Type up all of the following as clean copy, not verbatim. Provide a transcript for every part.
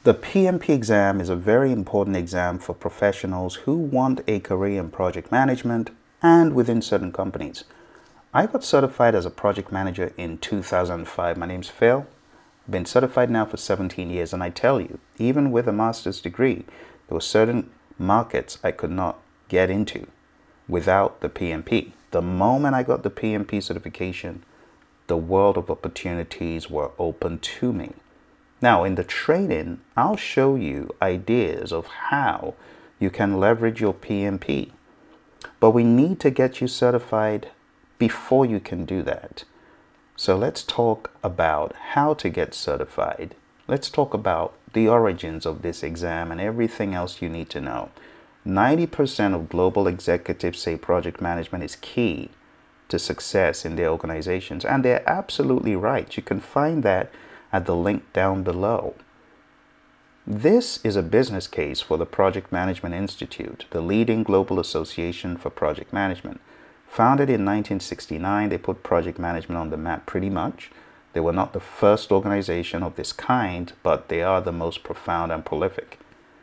The PMP exam is a very important exam for professionals who want a career in project management and within certain companies. I got certified as a project manager in 2005. My name's Phil. I've been certified now for 17 years, and I tell you, even with a master's degree, there were certain markets I could not get into without the PMP. The moment I got the PMP certification, the world of opportunities were open to me. Now, in the training, I'll show you ideas of how you can leverage your PMP. But we need to get you certified before you can do that. So let's talk about how to get certified. Let's talk about the origins of this exam and everything else you need to know. 90% of global executives say project management is key to success in their organizations, and they're absolutely right. You can find that at the link down below. This is a business case for the Project Management Institute, the leading global association for project management. Founded in 1969, they put project management on the map pretty much. They were not the first organization of this kind, but they are the most profound and prolific.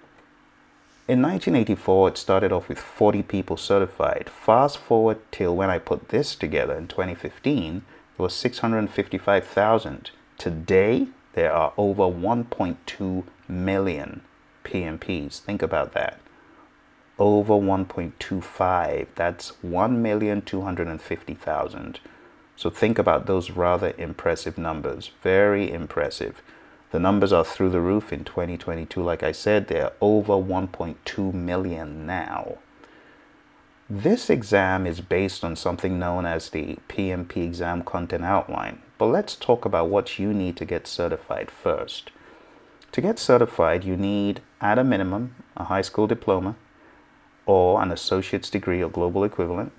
In 1984, it started off with 40 people certified. Fast forward till when I put this together in 2015, there was 655,000. Today, there are over 1.2 million PMPs. Think about that. Over 1.25. That's 1,250,000. So think about those rather impressive numbers. Very impressive. The numbers are through the roof in 2022. Like I said, they're over 1.2 million now. This exam is based on something known as the PMP exam content outline. But let's talk about what you need to get certified first. To get certified, you need, at a minimum, a high school diploma or an associate's degree or global equivalent.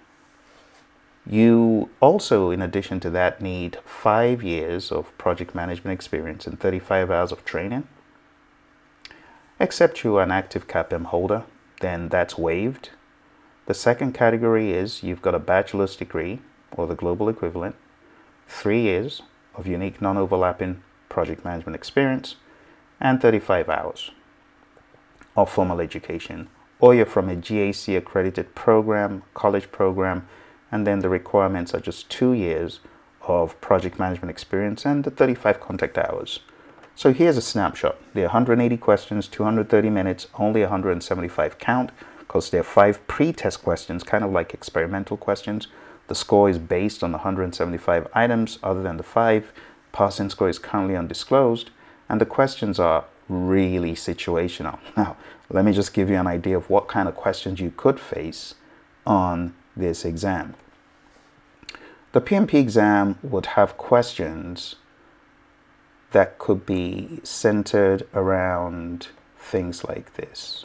You also, in addition to that, need 5 years of project management experience and 35 hours of training. Except you are an active CAPM holder, then that's waived. The second category is you've got a bachelor's degree or the global equivalent, 3 years of unique non-overlapping project management experience, and 35 hours of formal education. Or you're from a GAC accredited program, college program, and then the requirements are just 2 years of project management experience and the 35 contact hours. So here's a snapshot. There are 180 questions, 230 minutes, only 175 count, because there are 5 pre-test questions, kind of like experimental questions. The score is based on the 175 items. Other than the 5, passing score is currently undisclosed, and the questions are really situational. Now, let me just give you an idea of what kind of questions you could face on this exam. The PMP exam would have questions that could be centered around things like this.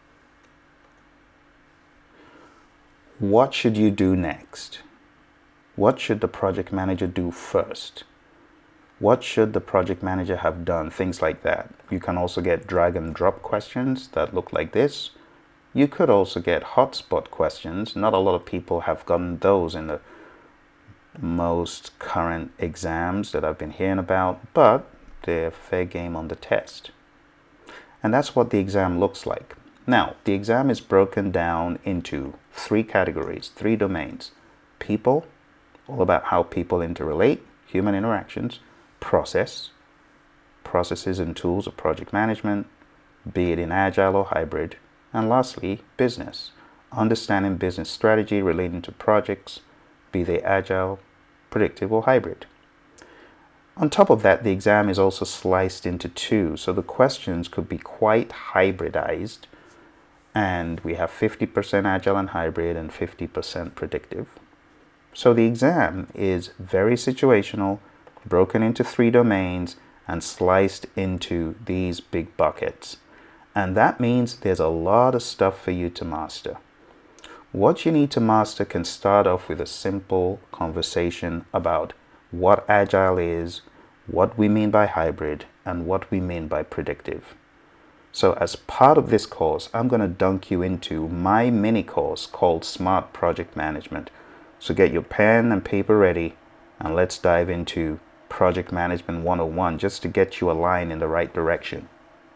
What should you do next? What should the project manager do first? What should the project manager have done? Things like that. You can also get drag and drop questions that look like this. You could also get hotspot questions. Not a lot of people have gotten those in the most current exams that I've been hearing about, but they're fair game on the test. And that's what the exam looks like. Now, the exam is broken down into 3 categories, 3 domains. People, all about how people interrelate, human interactions. Processes and tools of project management, be it in agile or hybrid. And lastly, business, understanding business strategy relating to projects, be they agile, predictive, or hybrid. On top of that, the exam is also sliced into 2, so the questions could be quite hybridized, and we have 50% agile and hybrid and 50% predictive. So the exam is very situational, broken into 3 domains, and sliced into these big buckets. And that means there's a lot of stuff for you to master. What you need to master can start off with a simple conversation about what agile is, what we mean by hybrid, and what we mean by predictive. So as part of this course, I'm going to dunk you into my mini course called Smart Project Management. So get your pen and paper ready, and let's dive into Project Management 101 just to get you aligned in the right direction.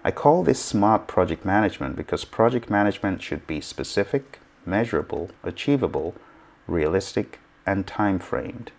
I call this smart project management because project management should be specific, measurable, achievable, realistic, and time-framed.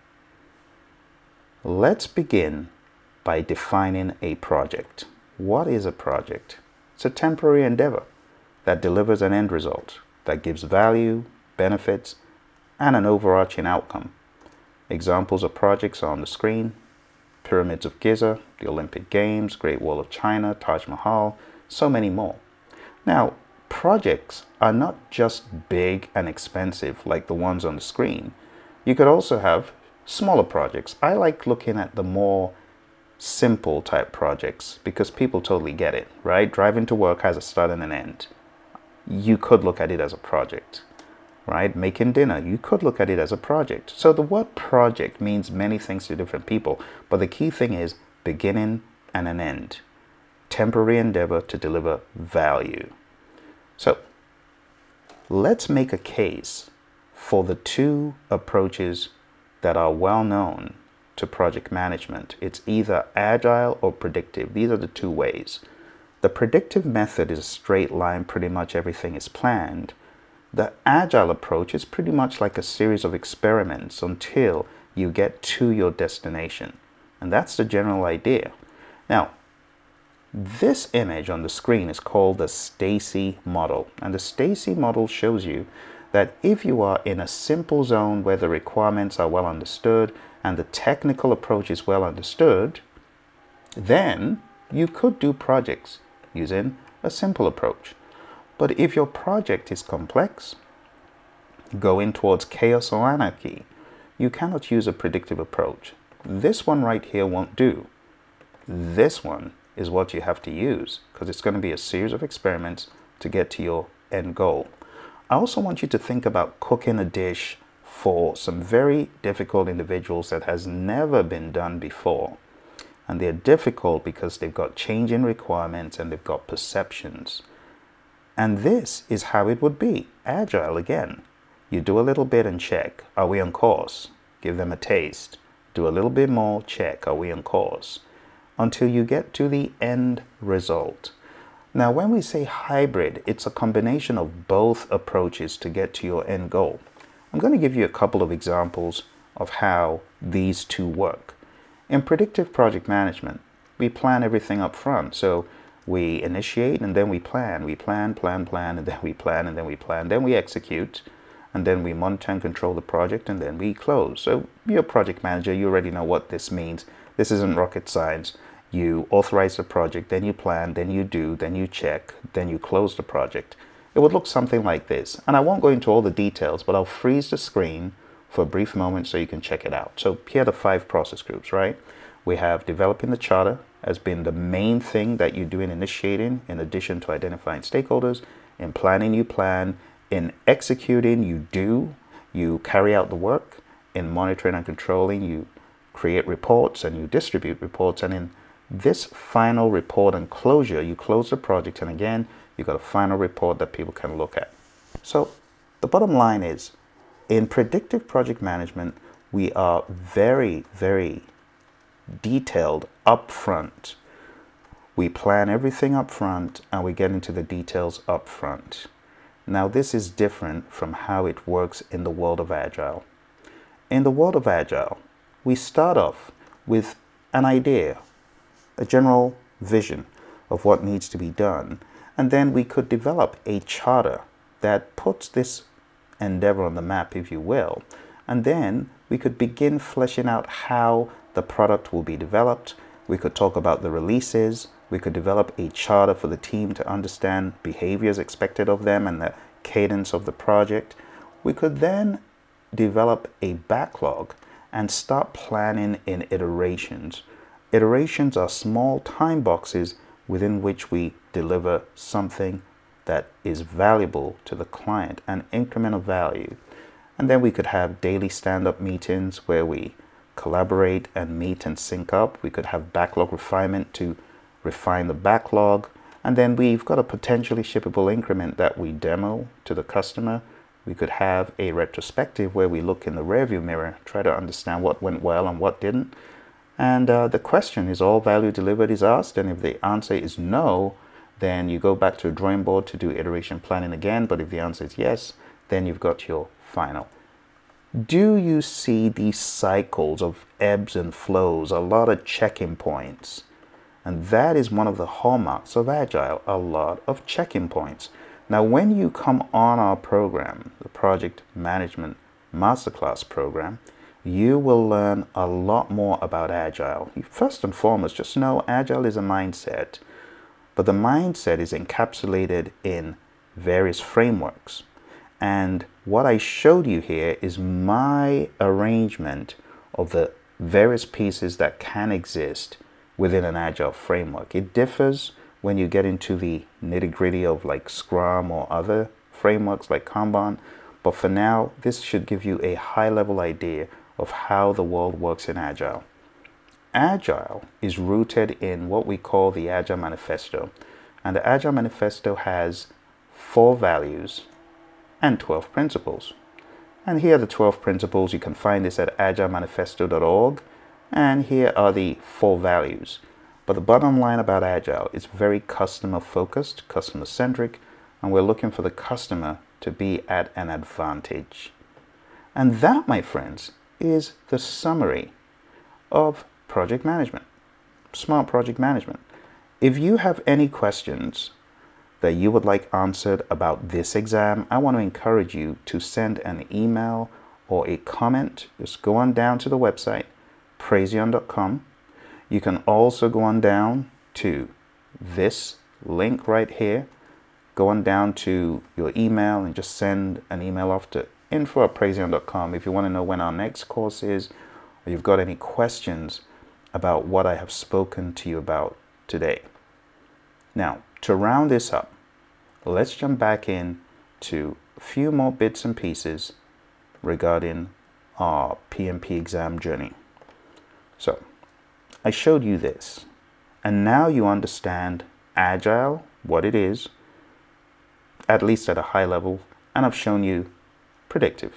Let's begin by defining a project. What is a project? It's a temporary endeavor that delivers an end result, that gives value, benefits, and an overarching outcome. Examples of projects are on the screen: Pyramids of Giza, the Olympic Games, Great Wall of China, Taj Mahal, so many more. Now, projects are not just big and expensive like the ones on the screen. You could also have smaller projects. I like looking at the more simple type projects because people totally get it, right? Driving to work has a start and an end. You could look at it as a project, right? Making dinner, you could look at it as a project. So the word project means many things to different people, but the key thing is beginning and an end. Temporary endeavor to deliver value. So let's make a case for the two approaches that are well known to project management. It's either agile or predictive. These are the two ways. The predictive method is a straight line, pretty much everything is planned. The agile approach is pretty much like a series of experiments until you get to your destination. And that's the general idea. Now, this image on the screen is called the Stacy model. And the Stacy model shows you that if you are in a simple zone where the requirements are well understood and the technical approach is well understood, then you could do projects using a simple approach. But if your project is complex, going towards chaos or anarchy, you cannot use a predictive approach. This one right here won't do. This one is what you have to use because it's going to be a series of experiments to get to your end goal. I also want you to think about cooking a dish for some very difficult individuals that has never been done before. And they're difficult because they've got changing requirements and they've got perceptions. And this is how it would be. Agile again. You do a little bit and check. Are we on course? Give them a taste. Do a little bit more, check. Are we on course? Until you get to the end result. Now, when we say hybrid, it's a combination of both approaches to get to your end goal. I'm going to give you a couple of examples of how these two work. In predictive project management, we plan everything up front. So we initiate and then we plan. We plan, and then we plan, and then we plan. Then we execute, and then we monitor and control the project, and then we close. So you're a project manager, you already know what this means. This isn't rocket science. You authorize the project, then you plan, then you do, then you check, then you close the project. It would look something like this. And I won't go into all the details, but I'll freeze the screen for a brief moment so you can check it out. So here are the 5 process groups, right? We have developing the charter as being the main thing that you do in initiating, in addition to identifying stakeholders. In planning, you plan. In executing, you do. You carry out the work. In monitoring and controlling, you create reports and you distribute reports. And in this final report and closure, you close the project, and again, you got a final report that people can look at. So the bottom line is, in predictive project management, we are very, very detailed up front. We plan everything up front and we get into the details up front. Now, this is different from how it works in the world of Agile. In the world of Agile, we start off with an idea, a general vision of what needs to be done, and then we could develop a charter that puts this endeavor on the map, if you will, and then we could begin fleshing out how the product will be developed. We could talk about the releases. We could develop a charter for the team to understand behaviors expected of them and the cadence of the project. We could then develop a backlog and start planning in iterations. Iterations are small time boxes within which we deliver something that is valuable to the client, an incremental value. And then we could have daily stand-up meetings where we collaborate and meet and sync up. We could have backlog refinement to refine the backlog. And then we've got a potentially shippable increment that we demo to the customer. We could have a retrospective where we look in the rearview mirror, try to understand what went well and what didn't. And the question is, all value delivered is asked, and if the answer is no, then you go back to a drawing board to do iteration planning again. But if the answer is yes, then you've got your final. Do you see these cycles of ebbs and flows, a lot of check-in points? And that is one of the hallmarks of Agile, a lot of check-in points. Now, when you come on our program, the Project Management Masterclass program, you will learn a lot more about Agile. First and foremost, just know Agile is a mindset, but the mindset is encapsulated in various frameworks. And what I showed you here is my arrangement of the various pieces that can exist within an Agile framework. It differs when you get into the nitty-gritty of like Scrum or other frameworks like Kanban. But for now, this should give you a high-level idea of how the world works in Agile. Agile is rooted in what we call the Agile Manifesto. And the Agile Manifesto has 4 values and 12 principles. And here are the 12 principles. You can find this at agilemanifesto.org. And here are the 4 values. But the bottom line about Agile is very customer-focused, customer-centric, and we're looking for the customer to be at an advantage. And that, my friends, is the summary of project management, smart project management. If you have any questions that you would like answered about this exam, I want to encourage you to send an email or a comment. Just go on down to the website, Praizion.com. You can also go on down to this link right here. Go on down to your email and just send an email off to info@praizion.com if you want to know when our next course is, or you've got any questions about what I have spoken to you about today. Now, to round this up, let's jump back in to a few more bits and pieces regarding our PMP exam journey. So, I showed you this, and now you understand Agile, what it is, at least at a high level, and I've shown you predictive.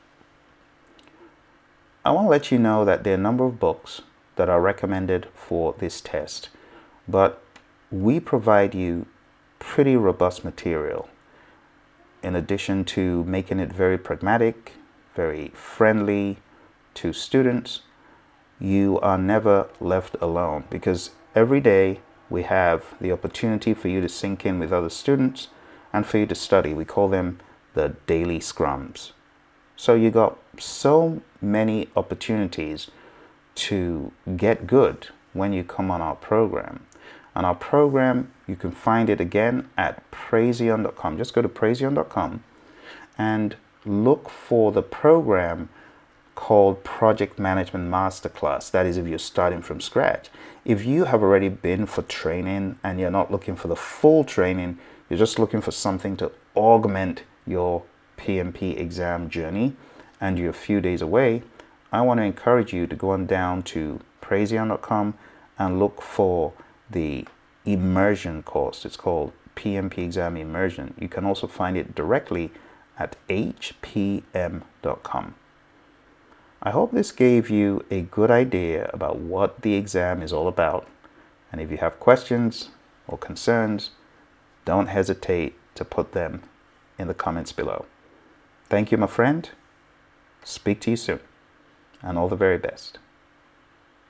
I want to let you know that there are a number of books that are recommended for this test, but we provide you pretty robust material. In addition to making it very pragmatic, very friendly to students, you are never left alone, because every day we have the opportunity for you to sync in with other students and for you to study. We call them the daily scrums. So you got so many opportunities to get good when you come on our program. And our program, you can find it again at Praizion.com. Just go to Praizion.com and look for the program called Project Management Masterclass. That is if you're starting from scratch. If you have already been for training and you're not looking for the full training, you're just looking for something to augment your PMP exam journey, and you're a few days away, I want to encourage you to go on down to Praizion.com and look for the immersion course. It's called PMP Exam Immersion. You can also find it directly at hpm.com. I hope this gave you a good idea about what the exam is all about. And if you have questions or concerns, don't hesitate to put them in the comments below. Thank you, my friend. Speak to you soon, and all the very best.